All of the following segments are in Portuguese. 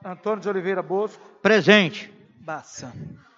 Antônio de Oliveira Bosco. Presente. Bassa.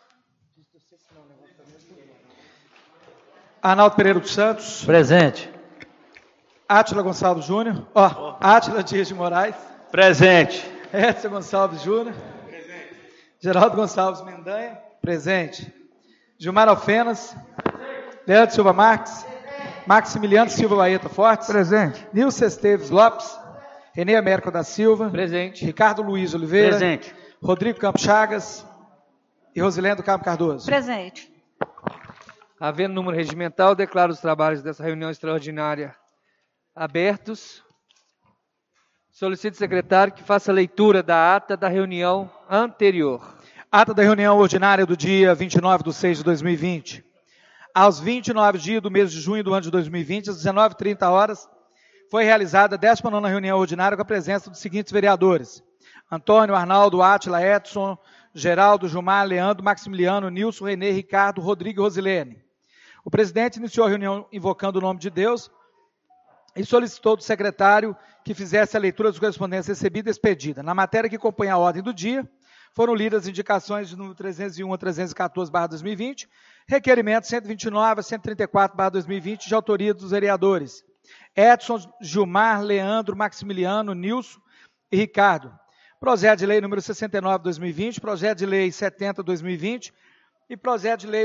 Arnaldo Pereira dos Santos. Presente. Átila Gonçalves Júnior. Átila Dias de Moraes. Presente. Edson Gonçalves Júnior. Presente. Geraldo Gonçalves Mendanha. Presente. Gilmar Alfenas. Presente. Leandro Silva Marques. Presente. Maximiliano Silva Baeta Fortes. Presente. Nilson Esteves Lopes. Renê Américo da Silva. Presente. Ricardo Luiz Oliveira. Presente. Rodrigo Campos Chagas. E Rosilene do Carmo Cardoso. Presente. Havendo número regimental, declaro os trabalhos dessa reunião extraordinária abertos. Solicito ao secretário que faça a leitura da ata da reunião anterior. Ata da reunião ordinária do dia 29/6/2020. Aos 29 dias do mês de junho do ano de 2020, às 19h30, foi realizada a 19ª reunião ordinária com a presença dos seguintes vereadores: Antônio, Arnaldo, Átila, Edson, Geraldo, Gilmar, Leandro, Maximiliano, Nilson, Renê, Ricardo, Rodrigo e Rosilene. O presidente iniciou a reunião invocando o nome de Deus e solicitou do secretário que fizesse a leitura das correspondências recebida e expedida. Na matéria que compõe a ordem do dia, foram lidas as indicações de número 301 a 314/2020, requerimento 129 a 134/2020, de autoria dos vereadores Edson, Gilmar, Leandro, Maximiliano, Nilson e Ricardo. Projeto de lei número 69/2020, projeto de lei 70/2020 e projeto de lei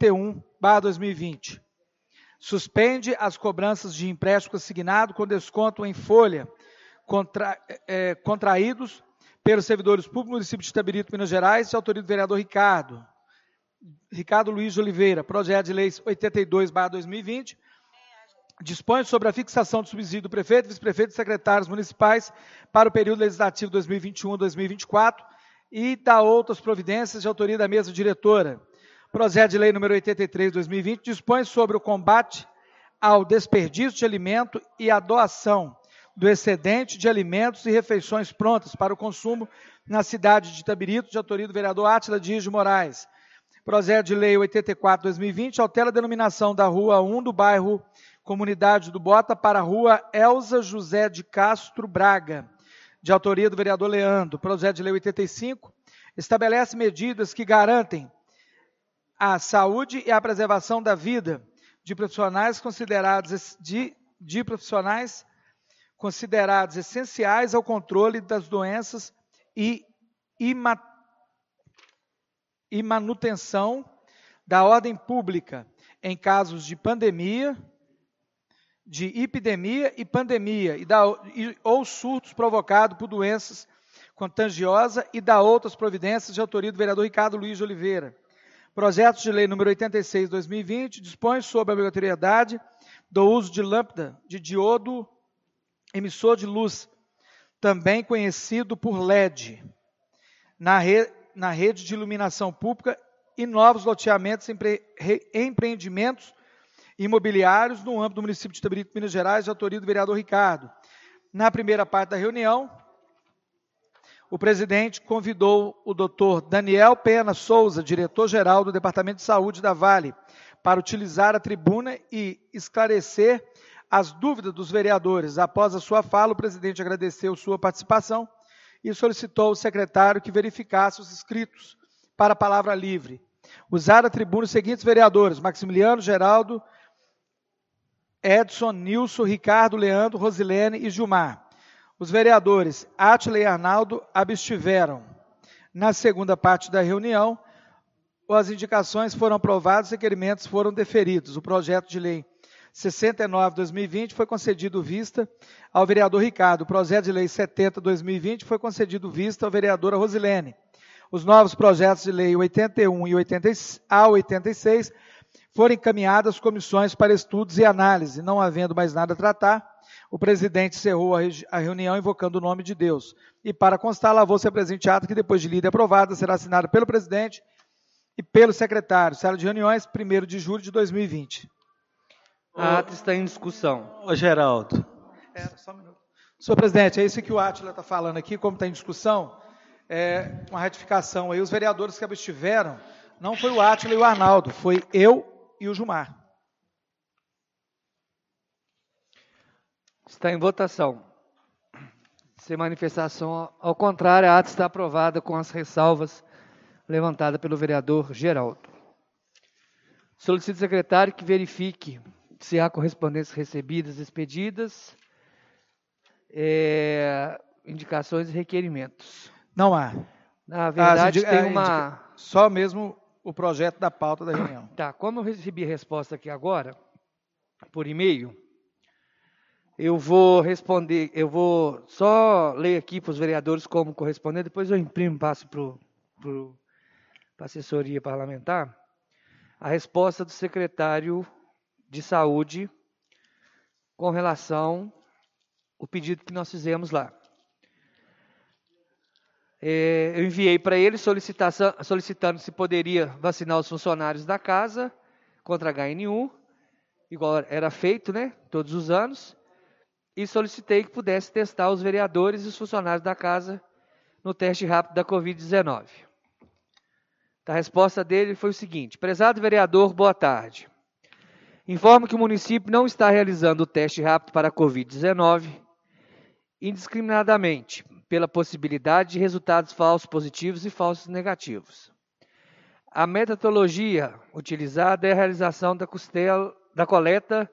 81/2020. Suspende as cobranças de empréstimo consignado com desconto em folha contraídos pelos servidores públicos do município de Itabirito, Minas Gerais, de autoria do vereador Ricardo Luiz de Oliveira. Projeto de lei 82/2020. Dispõe sobre a fixação do subsídio do prefeito, vice-prefeito e secretários municipais para o período legislativo 2021-2024 e da outras providências de autoria da mesa diretora. Projeto de lei número 83/2020 dispõe sobre o combate ao desperdício de alimento e a doação do excedente de alimentos e refeições prontas para o consumo na cidade de Itabirito, de autoria do vereador Átila Dias de Moraes. Projeto de lei 84/2020 altera a denominação da Rua 1 do bairro Comunidade do Bota para a Rua Elza José de Castro Braga, de autoria do vereador Leandro. Projeto de lei 85 estabelece medidas que garantem a saúde e a preservação da vida de profissionais considerados essenciais ao controle das doenças e manutenção da ordem pública em casos de pandemia, de epidemia e pandemia, ou surtos provocados por doenças contagiosas e da outras providências de autoria do vereador Ricardo Luiz de Oliveira. Projeto de lei número 86/2020 dispõe sobre a obrigatoriedade do uso de lâmpada de diodo emissor de luz, também conhecido por LED, na rede de iluminação pública e novos loteamentos e empreendimentos imobiliários no âmbito do município de Itabirito, Minas Gerais, de autoria do vereador Ricardo. Na primeira parte da reunião, o presidente convidou o doutor Daniel Pena Souza, diretor-geral do Departamento de Saúde da Vale, para utilizar a tribuna e esclarecer as dúvidas dos vereadores. Após a sua fala, o presidente agradeceu sua participação e solicitou ao secretário que verificasse os inscritos para a palavra livre. Usaram a tribuna os seguintes vereadores: Maximiliano, Geraldo, Edson, Nilson, Ricardo, Leandro, Rosilene e Gilmar. Os vereadores Átila e Arnaldo abstiveram. Na segunda parte da reunião, as indicações foram aprovadas e os requerimentos foram deferidos. O projeto de lei 69/2020 foi concedido vista ao vereador Ricardo. O projeto de lei 70/2020 foi concedido vista ao vereador Rosilene. Os novos projetos de lei 81 e 86 foram encaminhados às comissões para estudos e análise. Não havendo mais nada a tratar, o presidente encerrou a reunião invocando o nome de Deus. E para constar, lavou-se a presente ata que, depois de lida e aprovada, será assinada pelo presidente e pelo secretário. Sala de reuniões, 1º de julho de 2020. A ata está em discussão. Ô, Geraldo. Só um minuto. Senhor presidente, é isso que o Átila está falando aqui, como está em discussão, uma ratificação aí. Os vereadores que abstiveram, não foi o Átila e o Arnaldo, foi eu e o Gilmar. Está em votação. Sem manifestação ao contrário, a ata está aprovada com as ressalvas levantadas pelo vereador Geraldo. Solicito ao secretário que verifique se há correspondências recebidas, expedidas, indicações e requerimentos. Não há. Na verdade, tem uma... Só mesmo o projeto da pauta da reunião. Tá, como eu recebi a resposta aqui agora, por e-mail, eu vou responder, eu vou só ler aqui para os vereadores como corresponder, depois eu imprimo e passo para a assessoria parlamentar, a resposta do secretário de Saúde com relação ao pedido que nós fizemos lá. Eu enviei para ele solicitando se poderia vacinar os funcionários da casa contra HN1, igual era feito, né, todos os anos, e solicitei que pudesse testar os vereadores e os funcionários da casa no teste rápido da Covid-19. A resposta dele foi o seguinte: prezado vereador, boa tarde. Informo que o município não está realizando o teste rápido para a Covid-19 indiscriminadamente, pela possibilidade de resultados falsos positivos e falsos negativos. A metodologia utilizada é a realização da coleta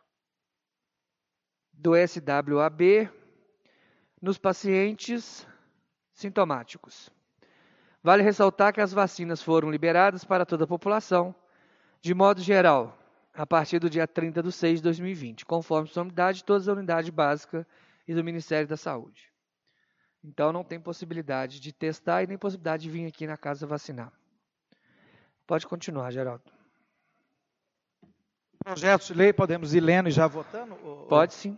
do SWAB nos pacientes sintomáticos. Vale ressaltar que as vacinas foram liberadas para toda a população, de modo geral, a partir do dia 30/6/2020, conforme disponibilidade de todas as unidades básicas e do Ministério da Saúde. Então, não tem possibilidade de testar e nem possibilidade de vir aqui na casa vacinar. Pode continuar, Geraldo. Projetos de lei, podemos ir lendo e já votando? Pode sim.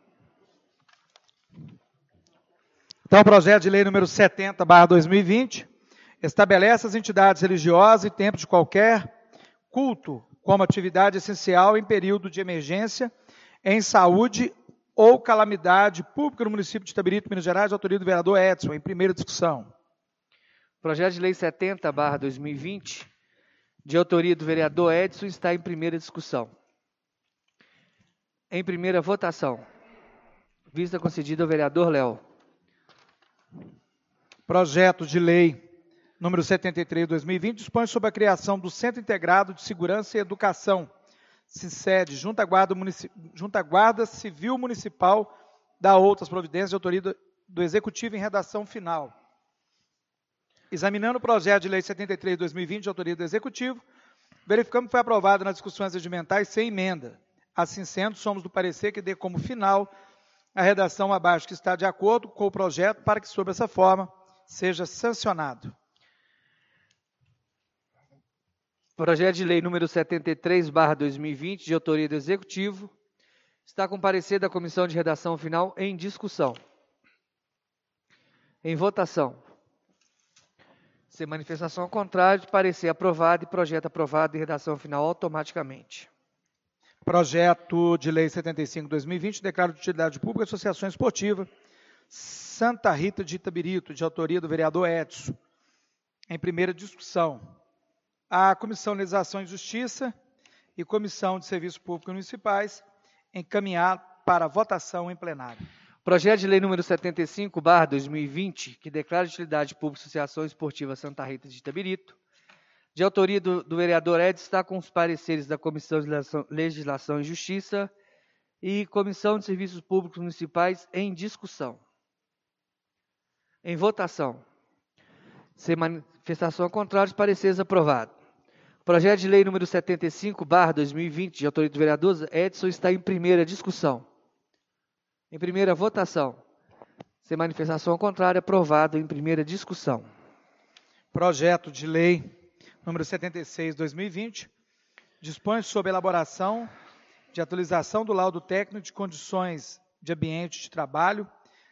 Então, projeto de lei número 70/2020, estabelece as entidades religiosas e templos de qualquer culto como atividade essencial em período de emergência em saúde ou calamidade pública no município de Itabirito, Minas Gerais, de autoria do vereador Edson, em primeira discussão. Projeto de lei 70/2020, de autoria do vereador Edson, está em primeira discussão. Em primeira votação. Vista concedida ao vereador Léo. Projeto de lei número 73/2020, dispõe sobre a criação do Centro Integrado de Segurança e Educação, SINCED, junto à Guarda Civil Municipal, da outras providências de autoria do Executivo em redação final. Examinando o projeto de lei 73/2020, de autoria do Executivo, verificamos que foi aprovado nas discussões regimentais sem emenda. Assim sendo, somos do parecer que dê como final a redação abaixo que está de acordo com o projeto para que, sob essa forma, seja sancionado. Projeto de lei número 73/2020, de autoria do Executivo, está com parecer da Comissão de Redação Final em discussão. Em votação. Sem manifestação ao contrário, parecer aprovado e projeto aprovado em redação final automaticamente. Projeto de lei 75/2020, declara de utilidade pública Associação Esportiva Santa Rita de Itabirito, de autoria do vereador Edson. Em primeira discussão. A Comissão de Legislação e Justiça e Comissão de Serviços Públicos Municipais encaminhar para votação em plenário. Projeto de lei número 75/2020, que declara de utilidade pública Associação Esportiva Santa Rita de Itabirito, de autoria do vereador Edson, está com os pareceres da Comissão de Legislação e Justiça e Comissão de Serviços Públicos Municipais em discussão. Em votação. Sem manifestação ao contrário, os pareceres aprovados. Projeto de lei número 75/2020, de autoria do vereador Edson, está em primeira discussão. Em primeira votação. Sem manifestação ao contrário, aprovado em primeira discussão. Projeto de lei número 76/2020, dispõe sobre a elaboração de atualização do laudo técnico de condições de ambiente de trabalho,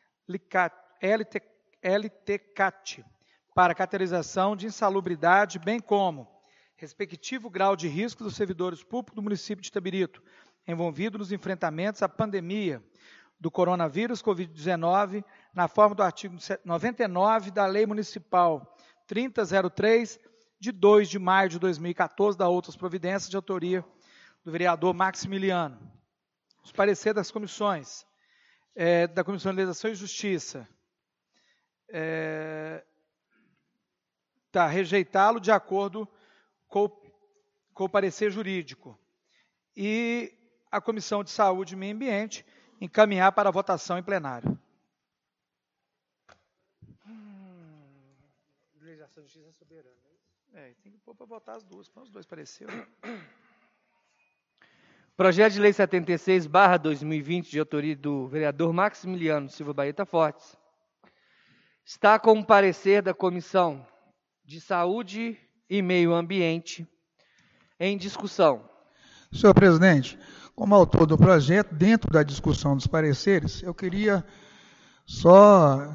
LTCAT, para caracterização de insalubridade, bem como respectivo grau de risco dos servidores públicos do município de Itabirito, envolvido nos enfrentamentos à pandemia do coronavírus Covid-19, na forma do artigo 99 da Lei Municipal 3003, de 2 de maio de 2014, da outras providências, de autoria do vereador Maximiliano. Os pareceres das comissões. Da Comissão de Legislação e Justiça. Rejeitá-lo de acordo com o parecer jurídico. E a Comissão de Saúde e Meio Ambiente encaminhar para a votação em plenário. Legislação e Justiça soberana. Tem que pôr para votar as duas, os dois pareceram. Projeto de Lei 76/2020, de autoria do vereador Maximiliano Silva Baeta Fortes. Está com o parecer da Comissão de Saúde e Meio Ambiente em discussão. Senhor presidente, como autor do projeto, dentro da discussão dos pareceres, eu queria só,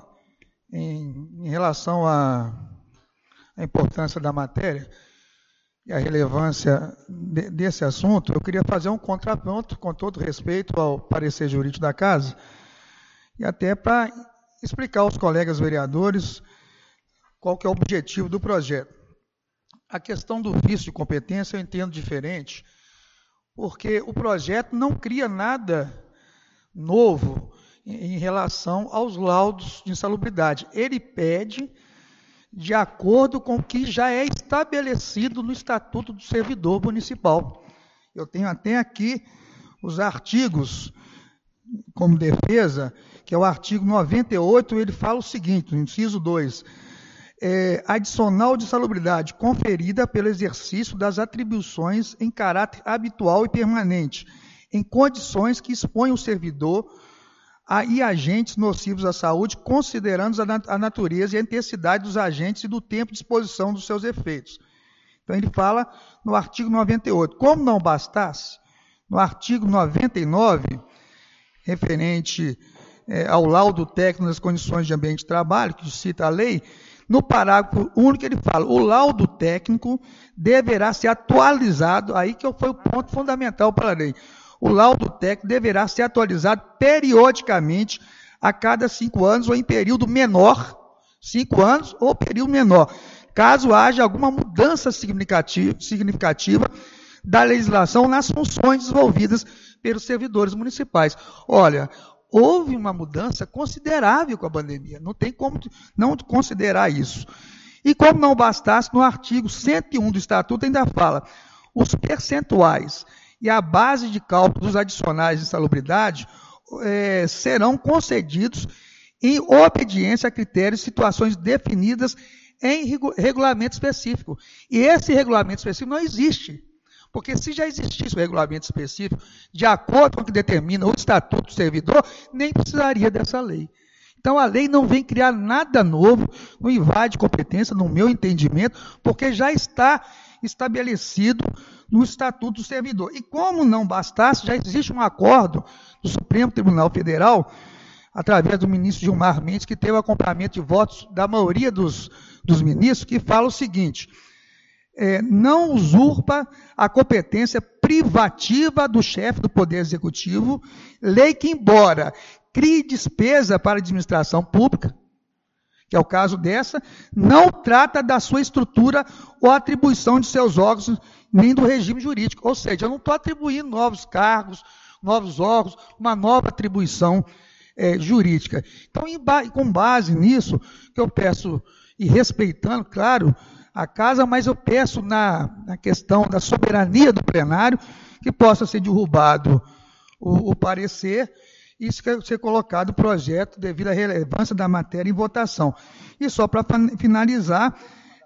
em relação à importância da matéria e a relevância desse assunto, eu queria fazer um contraponto, com todo respeito ao parecer jurídico da Casa, e até para explicar aos colegas vereadores qual que é o objetivo do projeto. A questão do vício de competência eu entendo diferente, porque o projeto não cria nada novo em relação aos laudos de insalubridade. Ele pede de acordo com o que já é estabelecido no Estatuto do Servidor Municipal. Eu tenho até aqui os artigos como defesa, que é o artigo 98, ele fala o seguinte, no inciso 2, adicional de insalubridade conferida pelo exercício das atribuições em caráter habitual e permanente, em condições que expõem o servidor e agentes nocivos à saúde, considerando a natureza e a intensidade dos agentes e do tempo de exposição dos seus efeitos. Então, ele fala no artigo 98. Como não bastasse, no artigo 99, referente ao laudo técnico das condições de ambiente de trabalho, que cita a lei, no parágrafo único ele fala, o laudo técnico deverá ser atualizado, aí que foi o ponto fundamental para a lei. O laudo técnico deverá ser atualizado periodicamente a cada 5 anos ou em período menor, 5 anos ou período menor, caso haja alguma mudança significativa da legislação nas funções desenvolvidas pelos servidores municipais. Olha, houve uma mudança considerável com a pandemia, não tem como não considerar isso. E como não bastasse, no artigo 101 do Estatuto ainda fala, os percentuais e a base de cálculo dos adicionais de insalubridade serão concedidos em obediência a critérios e situações definidas em regulamento específico. E esse regulamento específico não existe. Porque se já existisse o regulamento específico, de acordo com o que determina o Estatuto do Servidor, nem precisaria dessa lei. Então, a lei não vem criar nada novo, não invade competência, no meu entendimento, porque já está estabelecido no Estatuto do Servidor. E como não bastasse, já existe um acordo do Supremo Tribunal Federal, através do ministro Gilmar Mendes, que teve o acompanhamento de votos da maioria dos ministros, que fala o seguinte, não usurpa a competência privativa do chefe do Poder Executivo, lei que, embora crie despesa para a administração pública, que é o caso dessa, não trata da sua estrutura ou atribuição de seus órgãos, nem do regime jurídico. Ou seja, eu não estou atribuindo novos cargos, novos órgãos, uma nova atribuição jurídica. Então, com base nisso, que eu peço, e respeitando, claro, a Casa, mas eu peço na questão da soberania do plenário, que possa ser derrubado o parecer, e ser colocado o projeto devido à relevância da matéria em votação. E só para finalizar,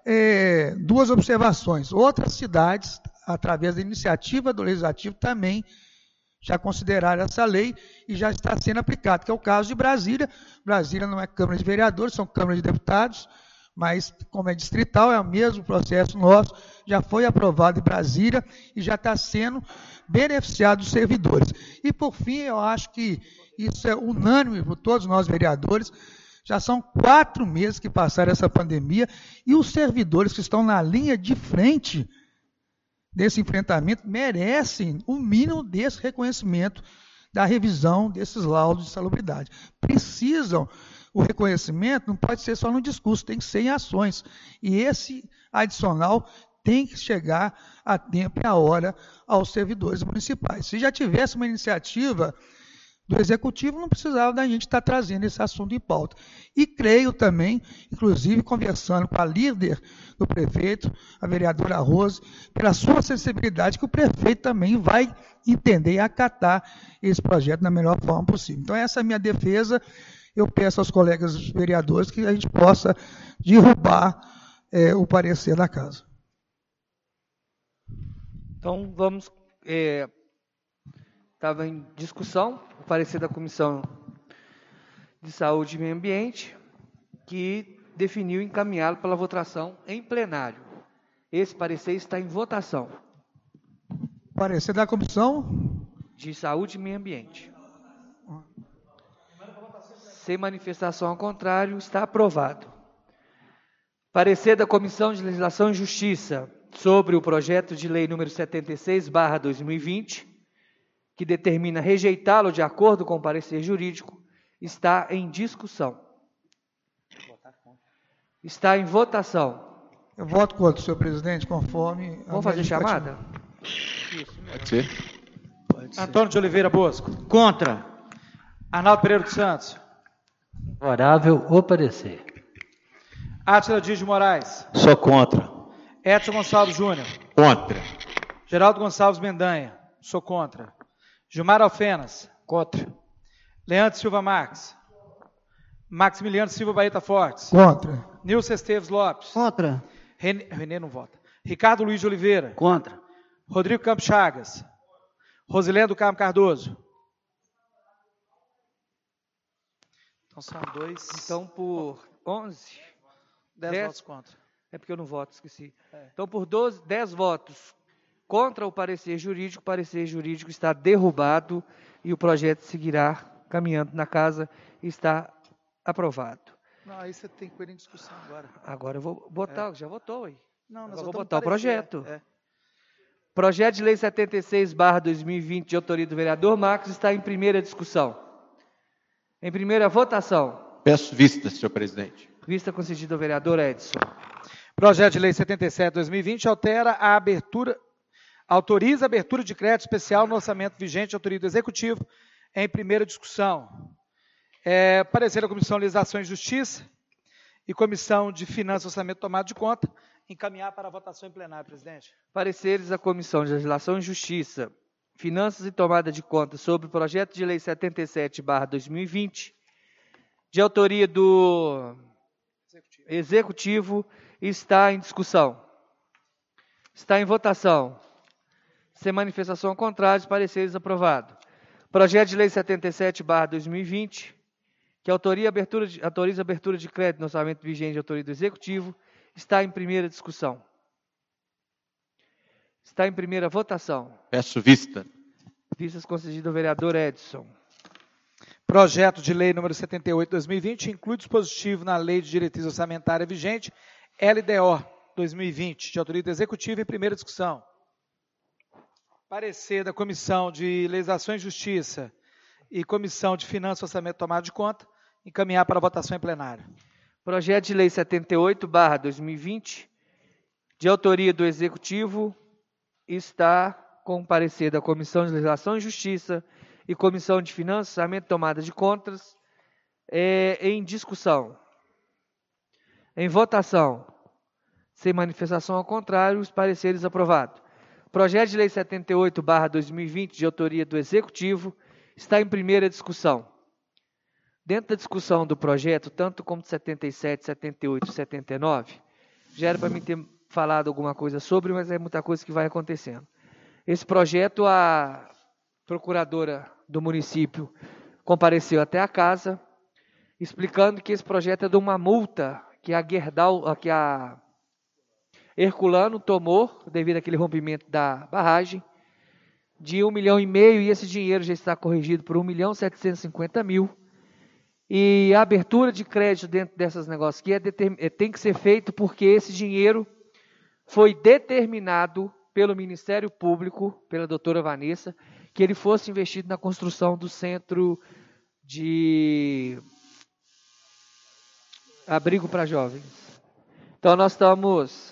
2 observações. Outras cidades, através da iniciativa do Legislativo, também já consideraram essa lei e já está sendo aplicada, que é o caso de Brasília. Brasília não é Câmara de Vereadores, são Câmara de Deputados, mas como é distrital, é o mesmo processo nosso, já foi aprovado em Brasília e já está sendo beneficiado os servidores. E, por fim, eu acho que isso é unânime por todos nós vereadores, já são 4 meses que passaram essa pandemia e os servidores que estão na linha de frente desse enfrentamento merecem o mínimo desse reconhecimento da revisão desses laudos de salubridade. Precisam. O reconhecimento não pode ser só no discurso, tem que ser em ações. E esse adicional tem que chegar a tempo e a hora aos servidores municipais. Se já tivesse uma iniciativa do Executivo, não precisava da gente estar trazendo esse assunto em pauta. E creio também, inclusive conversando com a líder do prefeito, a vereadora Rose, pela sua sensibilidade, que o prefeito também vai entender e acatar esse projeto da melhor forma possível. Então, essa é a minha defesa. Eu peço aos colegas vereadores que a gente possa derrubar o parecer da casa. Então, vamos... Estava em discussão o parecer da Comissão de Saúde e Meio Ambiente, que definiu encaminhá-lo pela votação em plenário. Esse parecer está em votação. Parecer da Comissão de Saúde e Meio Ambiente. Sem manifestação ao contrário, está aprovado. Parecer da Comissão de Legislação e Justiça sobre o projeto de lei número 76/2020, que determina rejeitá-lo de acordo com o parecer jurídico, está em discussão. Está em votação. Eu voto contra, senhor presidente, conforme... Vamos fazer chamada? Pode ser. Antônio de Oliveira Bosco. Contra. Arnaldo Pereira dos Santos. Favorável o parecer. Átila Dias de Moraes. Sou contra. Edson Gonçalves Júnior. Contra. Geraldo Gonçalves Mendanha. Sou contra. Gilmar Alfenas. Contra. Leandro Silva Marques. Maximiliano Silva Baeta Fortes. Contra. Nilson Esteves Lopes. Contra. Renê não vota. Ricardo Luiz de Oliveira. Contra. Rodrigo Campos Chagas. Rosilene do Carmo Cardoso. Então são dois. Então, por 11... 10 votos contra. É porque eu não voto, esqueci. Então, por 10 votos contra o parecer jurídico está derrubado e o projeto seguirá caminhando na casa e está aprovado. Não, aí você tem que pôr em discussão agora. Agora eu vou botar, já votou aí. Não, Agora nós eu vou votamos botar o parecer. projeto. Projeto de lei 76/2020, de autoria do vereador Marcos, está em primeira discussão. Em primeira votação. Peço vista, senhor presidente. Vista concedida ao vereador Edson. Projeto de lei 77/2020 autoriza a abertura de crédito especial no orçamento vigente de autoria do Executivo em primeira discussão. Parecer da Comissão de Legislação e Justiça e Comissão de Finanças e Orçamento tomado de conta, encaminhar para a votação em plenário, presidente. Pareceres da Comissão de Legislação e Justiça, Finanças e Tomada de Conta sobre o projeto de lei 77/2020, de autoria do Executivo, está em discussão. Está em votação. Sem manifestação ao contrário, pareceres aprovado. Projeto de lei 77/2020, que autoriza a abertura de crédito no orçamento vigente de autoria do Executivo, está em primeira discussão. Está em primeira votação. Peço vista. Vistas concedidas ao vereador Edson. Projeto de lei número 78/2020 inclui dispositivo na Lei de Diretriz Orçamentária vigente, LDO 2020, de autoria do Executivo, em primeira discussão. Parecer da Comissão de Legislação e Justiça e Comissão de Finanças e Orçamento tomado de conta, encaminhar para votação em plenário. Projeto de lei 78/2020, de autoria do Executivo, está com o parecer da Comissão de Legislação e Justiça e Comissão de Finanças, Orçamento e Tomada de Contas, em discussão. Em votação. Sem manifestação ao contrário, os pareceres aprovados. Projeto de lei 78/2020, de autoria do Executivo, está em primeira discussão. Dentro da discussão do projeto, tanto como 77, 78 e 79, já era para mim ter falado alguma coisa sobre, mas é muita coisa que vai acontecendo. Esse projeto, a procuradora do município compareceu até a casa, explicando que esse projeto é de uma multa que a Herculano tomou, devido àquele rompimento da barragem, de 1,5 milhão, e esse dinheiro já está corrigido por 1.750.000. E a abertura de crédito dentro desses negócios aqui tem que ser feito porque esse dinheiro foi determinado pelo Ministério Público, pela doutora Vanessa, que ele fosse investido na construção do centro de abrigo para jovens. Então nós estamos...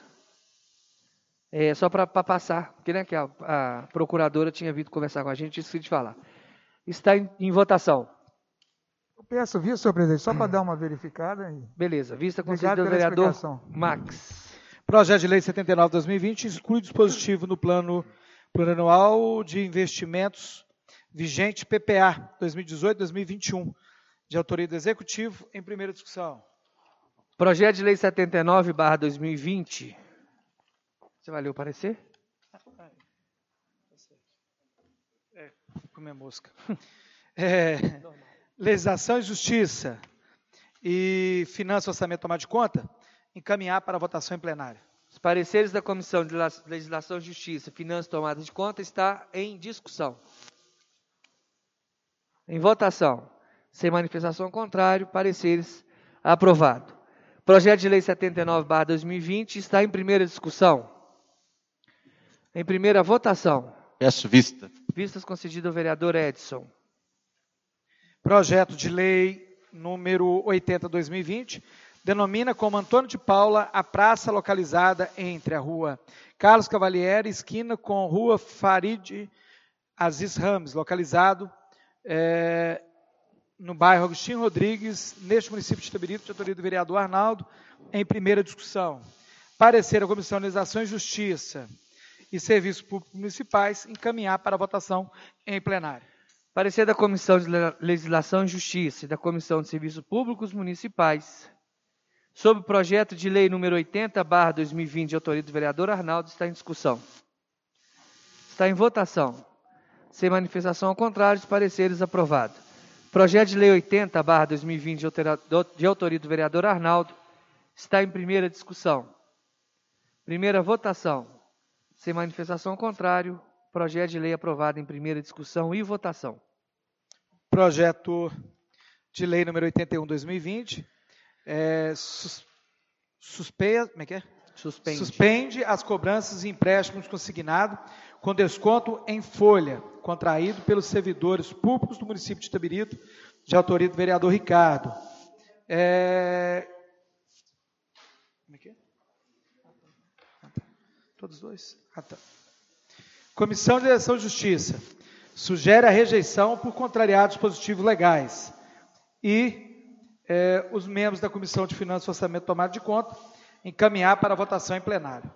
só para passar, porque né, que a procuradora tinha vindo conversar com a gente, esqueci de falar. Está em votação. Eu peço, viu, senhor presidente, só para dar uma verificada. Beleza. Vista Obrigado concedida ao pela vereador explicação. Max. Projeto de Lei 79/2020 exclui dispositivo no Plano Plurianual de Investimentos vigente PPA 2018-2021, de autoria do Executivo, em primeira discussão. Projeto de Lei 79/2020. Você vai ler o parecer? Comer mosca. Legislação e Justiça e Finanças e Orçamento tomar de conta, encaminhar para votação em plenário. Os pareceres da Comissão de Legislação, Justiça, Finanças e Tomada de Conta está em discussão. Em votação. Sem manifestação contrária, pareceres aprovado. Projeto de Lei 79/2020 está em primeira discussão. Em primeira votação. Peço vista. Vistas concedidas ao vereador Edson. Projeto de Lei número 80/2020 denomina como Antônio de Paula a praça localizada entre a rua Carlos Cavalieri, esquina com a rua Farid Aziz Ramos, localizado no bairro Agostinho Rodrigues, neste município de Itabirito, de autoria do vereador Arnaldo, em primeira discussão. Parecer a Comissão de Legislação e Justiça e Serviços Públicos Municipais, encaminhar para votação em plenário. Parecer da Comissão de Legislação e Justiça e da Comissão de Serviços Públicos Municipais sobre o projeto de lei número 80/2020, de autoria do vereador Arnaldo, está em discussão. Está em votação. Sem manifestação ao contrário, os pareceres aprovados. Projeto de lei 80/2020, de autoria do vereador Arnaldo, está em primeira discussão. Primeira votação. Sem manifestação ao contrário, projeto de lei aprovado em primeira discussão e votação. Projeto de Lei número 81/2020 suspende as cobranças e empréstimos consignados com desconto em folha, contraído pelos servidores públicos do município de Itabirito, de autoria do vereador Ricardo. Todos dois? Comissão de Legislação e Justiça sugere a rejeição por contrariar dispositivos legais e os membros da Comissão de Finanças e Orçamento tomada de conta encaminhar para votação em plenário.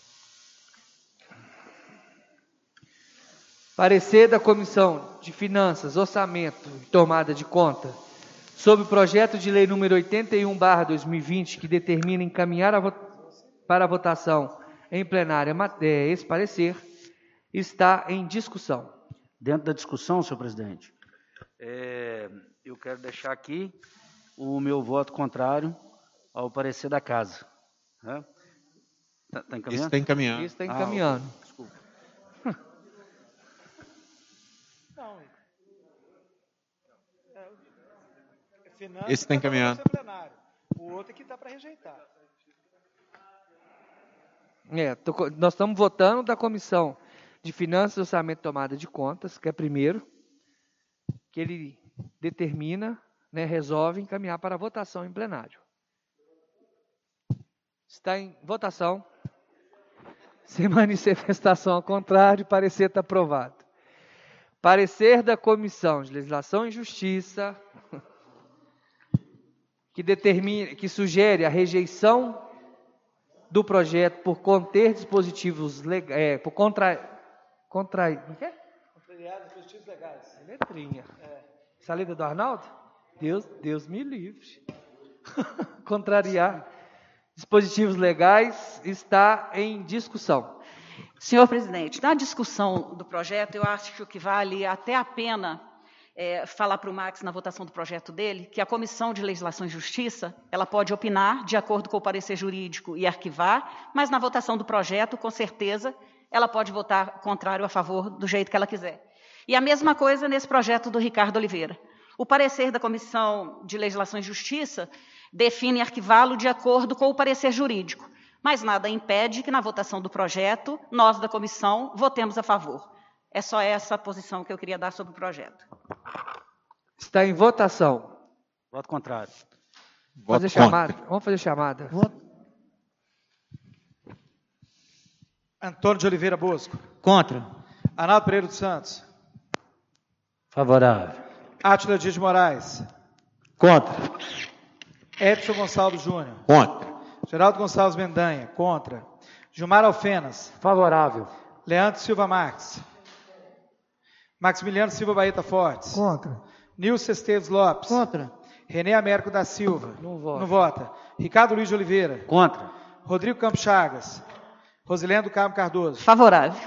Parecer da Comissão de Finanças, Orçamento e Tomada de Conta sobre o projeto de lei número 81/2020, que determina encaminhar para a votação em plenária esse parecer, está em discussão. Dentro da discussão, senhor presidente, eu quero deixar aqui o meu voto contrário ao parecer da casa. Está encaminhando? Isso está encaminhando. Isso está encaminhando. Desculpa. Esse está encaminhando. O outro aqui está para rejeitar. Nós estamos votando da Comissão de Finanças, Orçamento e Tomada de Contas, que é primeiro, que ele determina, resolve encaminhar para a votação em plenário. Está em votação. Sem manifestação ao contrário, parecer está aprovado. Parecer da Comissão de Legislação e Justiça, que sugere a rejeição do projeto por conter dispositivos legais, contrariar dispositivos legais. Letrinha. Essa letra do Arnaldo? Deus me livre. Contrariar dispositivos legais está em discussão. Senhor presidente, na discussão do projeto, eu acho que vale até a pena falar para o Max, na votação do projeto dele, que a Comissão de Legislação e Justiça, ela pode opinar de acordo com o parecer jurídico e arquivar, mas na votação do projeto, com certeza, ela pode votar contrário a favor do jeito que ela quiser. E a mesma coisa nesse projeto do Ricardo Oliveira. O parecer da Comissão de Legislação e Justiça define arquivá-lo de acordo com o parecer jurídico, mas nada impede que na votação do projeto, nós da comissão votemos a favor. É só essa a posição que eu queria dar sobre o projeto. Está em votação. Voto contrário. Vamos fazer chamada. Antônio de Oliveira Bosco. Contra. Arnaldo Pereira dos Santos. Favorável. Átila Dias de Moraes. Contra. Edson Gonçalves Júnior. Contra. Geraldo Gonçalves Mendanha. Contra. Gilmar Alfenas. Favorável. Leandro Silva Marques. Maximiliano Silva Baeta Fortes. Contra. Nilson Esteves Lopes. Contra. René Américo da Silva. Não vota. Não vota. Ricardo Luiz de Oliveira. Contra. Rodrigo Campos Chagas. Rosilendo Carmo Cardoso. Favorável.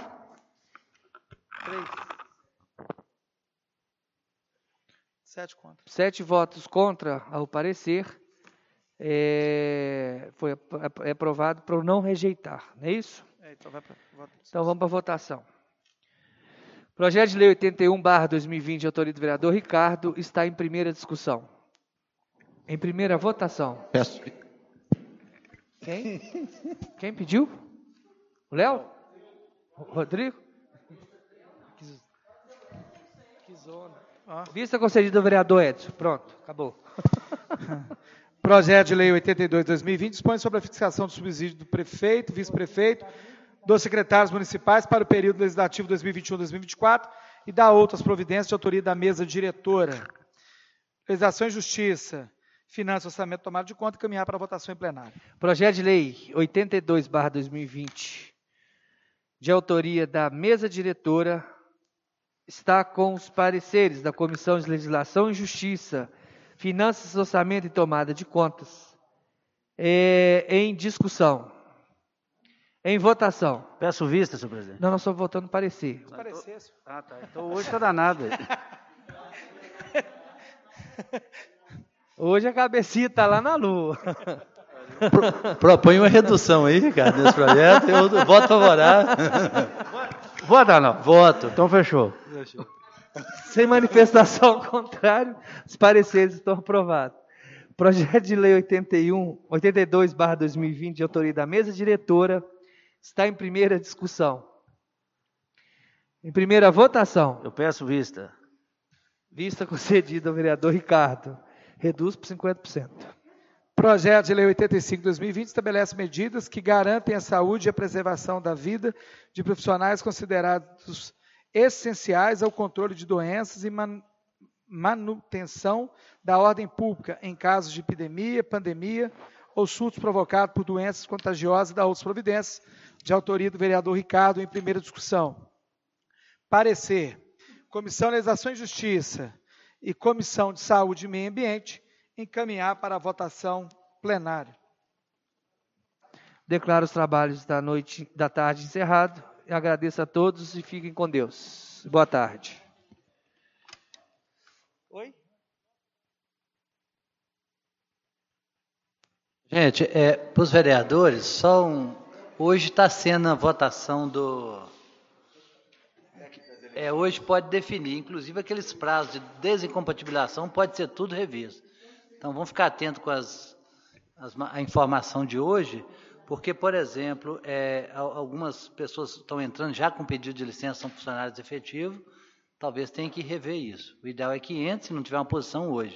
7 contra. 7 votos contra ao parecer. Foi aprovado por não rejeitar, não é isso? Então vamos para a votação. Projeto de Lei 81/2020, de autoria do vereador Ricardo, está em primeira discussão. Em primeira votação. Peço. Quem? Quem pediu? O Léo? O Rodrigo? Que zona. Vista concedida ao vereador Edson. Pronto, acabou. Projeto de Lei 82/2020 dispõe sobre a fixação do subsídio do prefeito, vice-prefeito, dos secretários municipais para o período legislativo 2021-2024 e dá outras providências de autoria da mesa diretora. Legislação e Justiça, Finanças e Orçamento tomado de conta e caminhar para a votação em plenário. Projeto de Lei 82/2020, de autoria da mesa diretora, está com os pareceres da Comissão de Legislação e Justiça, Finanças, Orçamento e Tomada de Contas, em discussão. Em votação. Peço vista, senhor presidente. Não, nós estamos votando parecer. Ah, tá. Então hoje está danado. Hoje a cabecinha está lá na lua. Propõe uma redução aí, Ricardo, nesse projeto. Eu voto favorável. Vota não? Voto. Então fechou. Sem manifestação contrária, os pareceres estão aprovados. Projeto de Lei 82/2020, de autoria da mesa diretora, está em primeira discussão. Em primeira votação. Eu peço vista. Vista concedida ao vereador Ricardo. Reduz por 50%. Projeto de Lei 85/2020 estabelece medidas que garantem a saúde e a preservação da vida de profissionais considerados essenciais ao controle de doenças e manutenção da ordem pública em casos de epidemia, pandemia ou surtos provocados por doenças contagiosas e da outras providências, de autoria do vereador Ricardo, em primeira discussão. Parecer. Comissão de Legislação e Justiça e Comissão de Saúde e Meio Ambiente encaminhar para a votação plenária. Declaro os trabalhos da tarde encerrado. Eu agradeço a todos e fiquem com Deus. Boa tarde. Oi? Gente, para os vereadores, hoje está sendo a votação do... hoje pode definir, inclusive aqueles prazos de desincompatibilização, pode ser tudo revisto. Então, vamos ficar atentos com a informação de hoje, porque, por exemplo, algumas pessoas estão entrando já com pedido de licença, são funcionários efetivos, talvez tenha que rever isso. O ideal é que entre, se não tiver uma posição hoje.